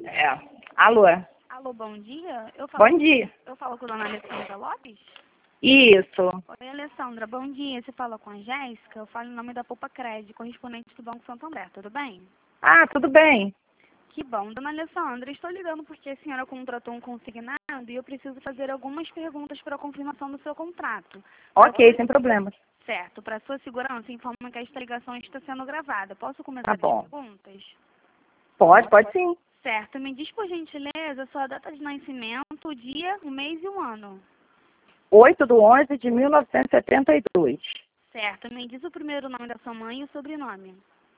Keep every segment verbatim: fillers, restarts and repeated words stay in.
É. Alô? Alô, bom dia. Eu falo, Bom dia. Eu falo com a dona Alessandra Lopes? Isso. Oi, Alessandra, bom dia. Você fala com a Jéssica? Eu falo em nome da Poupa Crédito, correspondente do Banco Santander, tudo bem? Ah, tudo bem. Que bom. Dona Alessandra, estou ligando porque a senhora contratou um consignado e eu preciso fazer algumas perguntas para a confirmação do seu contrato. Pra Ok, sua- sem problemas. Certo. Para sua segurança, informo que esta ligação está sendo gravada. Posso começar Tá as bom. perguntas? Pode, pode sim. Certo. Me diz, por gentileza, sua data de nascimento, o dia, o mês e o ano. oito de onze de mil novecentos e setenta e dois. Certo. Me diz o primeiro nome da sua mãe e o sobrenome.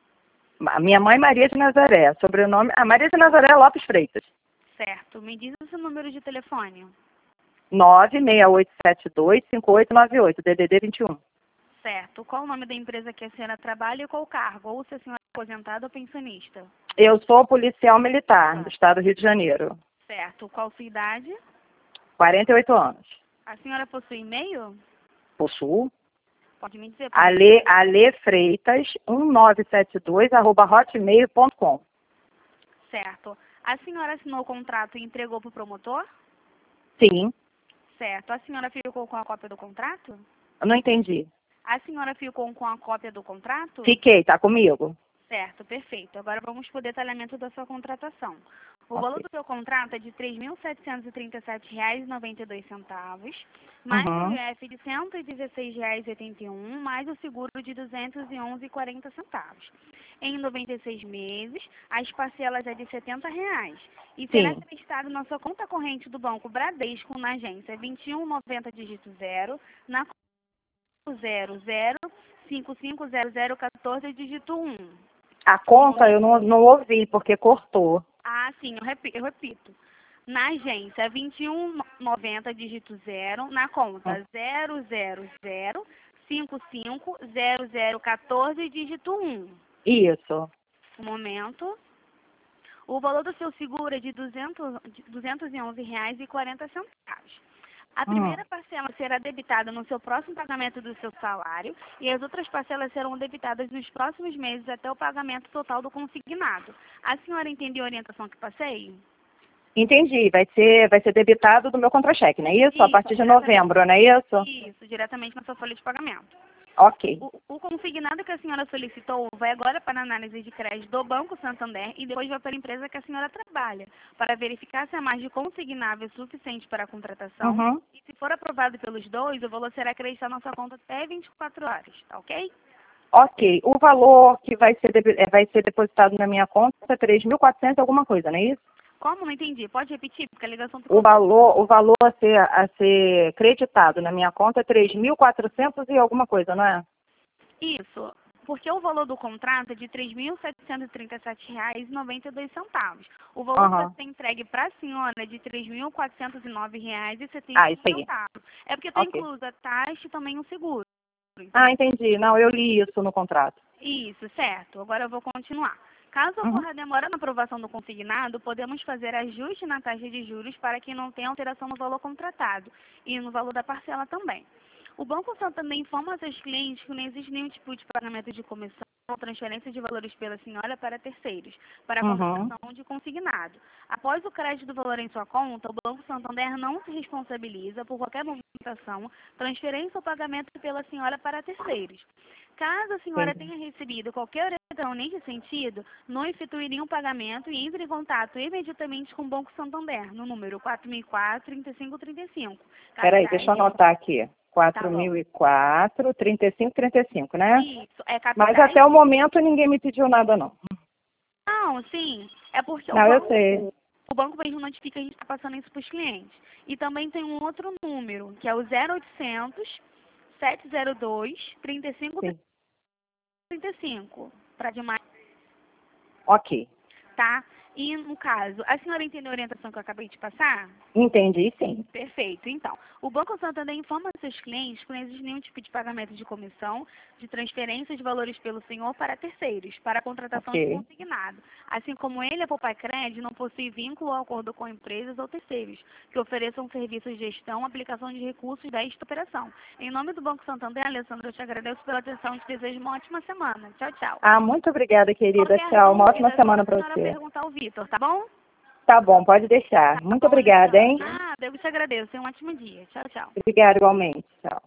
A minha mãe Maria de Nazaré. Sobrenome... Ah, Maria de Nazaré Lopes Freitas. Certo. Me diz o seu número de telefone. nove seis oito sete dois cinco oito nove oito, D D D vinte e um. Certo. Qual o nome da empresa que a senhora trabalha e qual o cargo? Ou se a senhora é aposentada ou pensionista. Eu sou policial militar do estado do Rio de Janeiro. Certo. Qual sua idade? quarenta e oito anos. A senhora possui e-mail? Possuo. Pode me dizer. Ale, Ale Freitas, um nove sete dois, arroba hotmail ponto com. Certo. A senhora assinou o contrato e entregou para o promotor? Sim. Certo. A senhora ficou com a cópia do contrato? Eu não entendi. A senhora ficou com a cópia do contrato? Fiquei, tá comigo? Certo, perfeito. Agora vamos para o detalhamento da sua contratação. O Ok. valor do seu contrato é de três mil setecentos e trinta e sete reais e noventa e dois centavos, mais Uhum. o I F de cento e dezesseis reais e oitenta e um, mais o seguro de duzentos e onze reais e quarenta centavos. Em noventa e seis meses, as parcelas é de setenta reais e será Sim. prestado na sua conta corrente do Banco Bradesco na agência vinte e um noventa dígito zero, na zero zero cinco cinco zero zero quatorze dígito um. A conta eu não, não ouvi, porque cortou. Ah, sim, eu repito, eu repito. Na agência vinte e um noventa dígito zero, na conta zero zero zero cinco cinco zero zero quatorze dígito um. Isso. Um momento. O valor do seu seguro é de duzentos, de duzentos e onze reais e quarenta centavos. A primeira Hum. parcela será debitada no seu próximo pagamento do seu salário e as outras parcelas serão debitadas nos próximos meses até o pagamento total do consignado. A senhora entendeu a orientação que passei? Entendi. Vai ser, vai ser debitado do meu contra-cheque, não é isso? A Isso, partir de diretamente. novembro, não é isso? Isso, diretamente na sua folha de pagamento. Ok. O, o consignado que a senhora solicitou vai agora para a análise de crédito do Banco Santander e depois vai para a empresa que a senhora trabalha, para verificar se a margem consignável é suficiente para a contratação. Uhum. E se for aprovado pelos dois, o valor será acreditado na sua conta até vinte e quatro horas, tá ok? Ok. O valor que vai ser, debi- eh, vai ser depositado na minha conta é três mil e quatrocentos alguma coisa, não é isso? Como? Não entendi. Pode repetir, porque a ligação O ficou... valor, o valor a ser, a ser creditado na minha conta é três mil e quatrocentos e alguma coisa, não é? Isso, porque o valor do contrato é de três mil setecentos e trinta e sete reais e noventa e dois centavos. O valor que Aham. vai ser entregue para a senhora é de três mil quatrocentos e nove reais e Ah, setenta e um isso aí. centavos. É porque está Ok. inclusa a taxa e também o seguro. Ah, entendi. Não, eu li isso no contrato. Isso, certo. Agora eu vou continuar. Caso Uhum. ocorra demora na aprovação do consignado, podemos fazer ajuste na taxa de juros para que não tenha alteração no valor contratado e no valor da parcela também. O Banco Santander informa a seus clientes que não existe nenhum tipo de pagamento de comissão ou transferência de valores pela senhora para terceiros, para a Uhum. contratação de consignado. Após o crédito do valor em sua conta, o Banco Santander não se responsabiliza por qualquer movimentação, transferência ou pagamento pela senhora para terceiros. Caso a senhora Entendi. tenha recebido qualquer orientação nesse sentido, não efetue nenhum pagamento e entre em contato imediatamente com o Banco Santander, no número quatro mil e quatro, trinta e cinco trinta e cinco. Peraí, deixa eu anotar aqui. Tá quatro bom. mil e quatro, trinta e cinco, trinta e cinco, né? Isso, é Mas capitais? até o momento ninguém me pediu nada, não. Não, sim, é porque o Não, eu banco, sei. o banco mesmo notifica que a gente está passando isso para os clientes. E também tem um outro número, que é o zero oitocentos, sete zero dois, trinta e cinco Sim. trinta e cinco, para demais, Ok. tá? E no caso, a senhora entendeu a orientação que eu acabei de passar? Entendi, sim. Perfeito. Então, o Banco Santander informa seus clientes que não existe nenhum tipo de pagamento de comissão, de transferência de valores pelo senhor para terceiros, para a contratação de Ok. consignado. Assim como ele, a Poupa Crédito, não possui vínculo ou acordo com empresas ou terceiros que ofereçam serviços de gestão, aplicação de recursos desta operação. Em nome do Banco Santander, Alessandra, eu te agradeço pela atenção e te desejo uma ótima semana. Tchau, tchau. Ah, muito obrigada, querida. Qualquer Tchau. Uma ótima dúvida, é só semana a para senhora você. perguntar ao Vitor, tá bom? Tá bom, pode deixar. Tá Muito bom, obrigada, então. hein? Nada, eu te agradeço. Tenha um ótimo dia. Tchau, tchau. Obrigada igualmente. Tchau.